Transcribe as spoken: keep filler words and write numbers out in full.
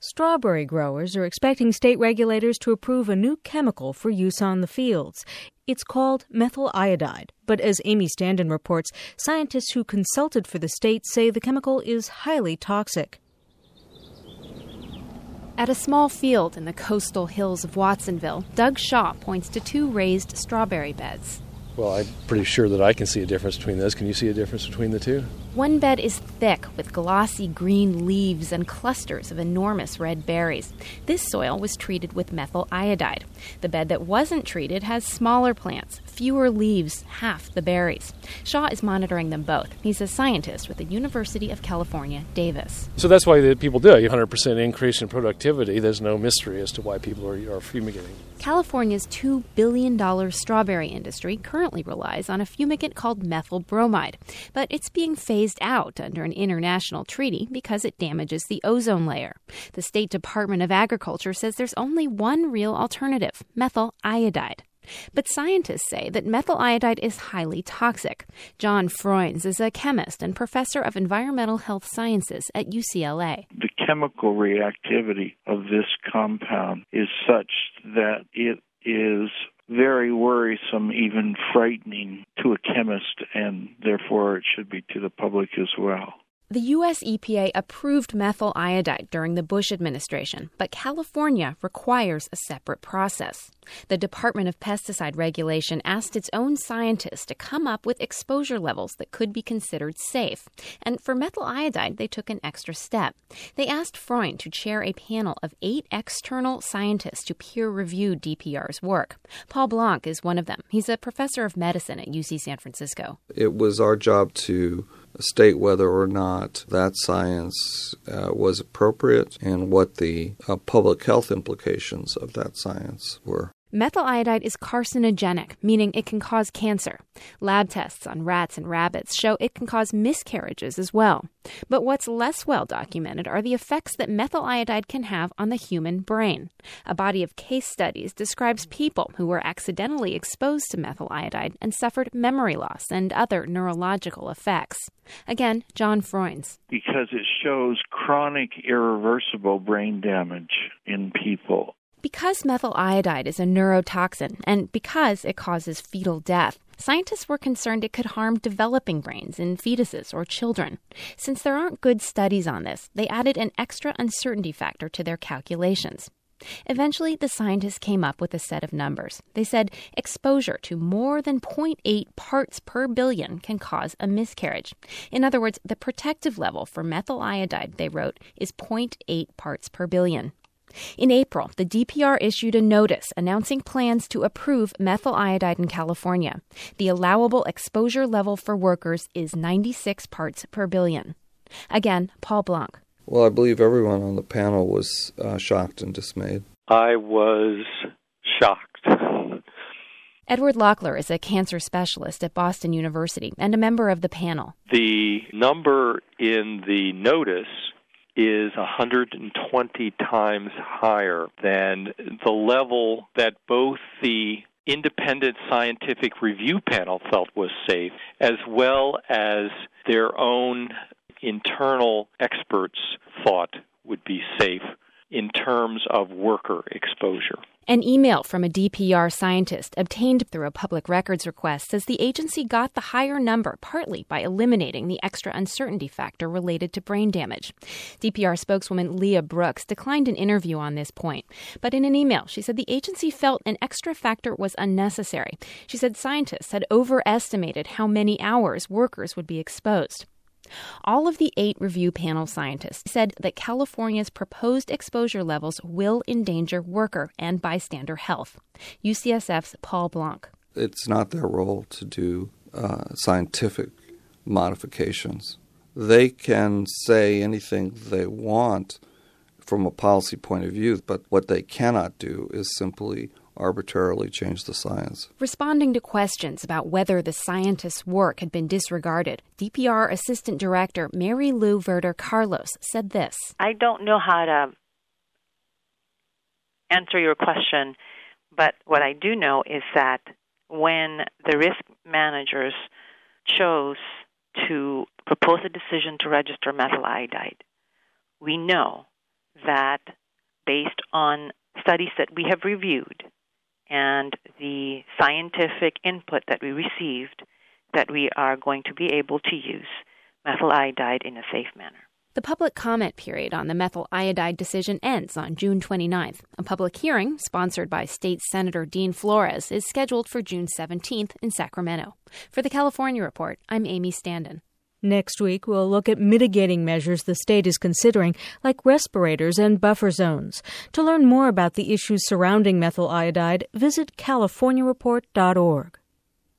Strawberry growers are expecting state regulators to approve a new chemical for use on the fields. It's called methyl iodide, but as Amy Standen reports, scientists who consulted for the state say the chemical is highly toxic. At a small field in the coastal hills of Watsonville, Doug Shaw points to two raised strawberry beds. Well, I'm pretty sure that I can see a difference between those. Can you see a difference between the two? One bed is thick with glossy green leaves and clusters of enormous red berries. This soil was treated with methyl iodide. The bed that wasn't treated has smaller plants, fewer leaves, half the berries. Shaw is monitoring them both. He's a scientist with the University of California, Davis. So that's why the people do it. one hundred percent increase in productivity. There's no mystery as to why people are, are fumigating. California's two billion dollars strawberry industry currently relies on a fumigant called methyl bromide, but it's being phased out under an international treaty because it damages the ozone layer. The State Department of Agriculture says there's only one real alternative, methyl iodide. But scientists say that methyl iodide is highly toxic. John Froines is a chemist and professor of environmental health sciences at U C L A. The chemical reactivity of this compound is such that it is very worrisome, even frightening to a chemist, and therefore it should be to the public as well. The U S E P A approved methyl iodide during the Bush administration, but California requires a separate process. The Department of Pesticide Regulation asked its own scientists to come up with exposure levels that could be considered safe. And for methyl iodide, they took an extra step. They asked Freund to chair a panel of eight external scientists to peer-review D P R's work. Paul Blanc is one of them. He's a professor of medicine at U C San Francisco. It was our job to state whether or not that science uh, was appropriate and what the uh, public health implications of that science were. Methyl iodide is carcinogenic, meaning it can cause cancer. Lab tests on rats and rabbits show it can cause miscarriages as well. But what's less well documented are the effects that methyl iodide can have on the human brain. A body of case studies describes people who were accidentally exposed to methyl iodide and suffered memory loss and other neurological effects. Again, John Froines. Because it shows chronic, irreversible brain damage in people. Because methyl iodide is a neurotoxin and because it causes fetal death, scientists were concerned it could harm developing brains in fetuses or children. Since there aren't good studies on this, they added an extra uncertainty factor to their calculations. Eventually, the scientists came up with a set of numbers. They said exposure to more than zero point eight parts per billion can cause a miscarriage. In other words, the protective level for methyl iodide, they wrote, is zero point eight parts per billion. In April, the D P R issued a notice announcing plans to approve methyl iodide in California. The allowable exposure level for workers is ninety-six parts per billion. Again, Paul Blanc. Well, I believe everyone on the panel was uh, shocked and dismayed. I was shocked. Edward Locklear is a cancer specialist at Boston University and a member of the panel. The number in the notice is one hundred twenty times higher than the level that both the independent scientific review panel felt was safe, as well as their own internal experts thought would be safe in terms of worker exposure. An email from a D P R scientist obtained through a public records request says the agency got the higher number partly by eliminating the extra uncertainty factor related to brain damage. D P R spokeswoman Leah Brooks declined an interview on this point, but in an email she said the agency felt an extra factor was unnecessary. She said scientists had overestimated how many hours workers would be exposed. All of the eight review panel scientists said that California's proposed exposure levels will endanger worker and bystander health. U C S F's Paul Blanc. It's not their role to do uh, scientific modifications. They can say anything they want from a policy point of view, but what they cannot do is simply arbitrarily change the science. Responding to questions about whether the scientists' work had been disregarded, D P R Assistant Director Mary Lou Verder Carlos said this. I don't know how to answer your question, but what I do know is that when the risk managers chose to propose a decision to register methyl iodide, we know that based on studies that we have reviewed and the scientific input that we received, that we are going to be able to use methyl iodide in a safe manner. The public comment period on the methyl iodide decision ends on June twenty-ninth. A public hearing, sponsored by State Senator Dean Flores, is scheduled for June seventeenth in Sacramento. For the California Report, I'm Amy Standen. Next week, we'll look at mitigating measures the state is considering, like respirators and buffer zones. To learn more about the issues surrounding methyl iodide, visit california report dot org.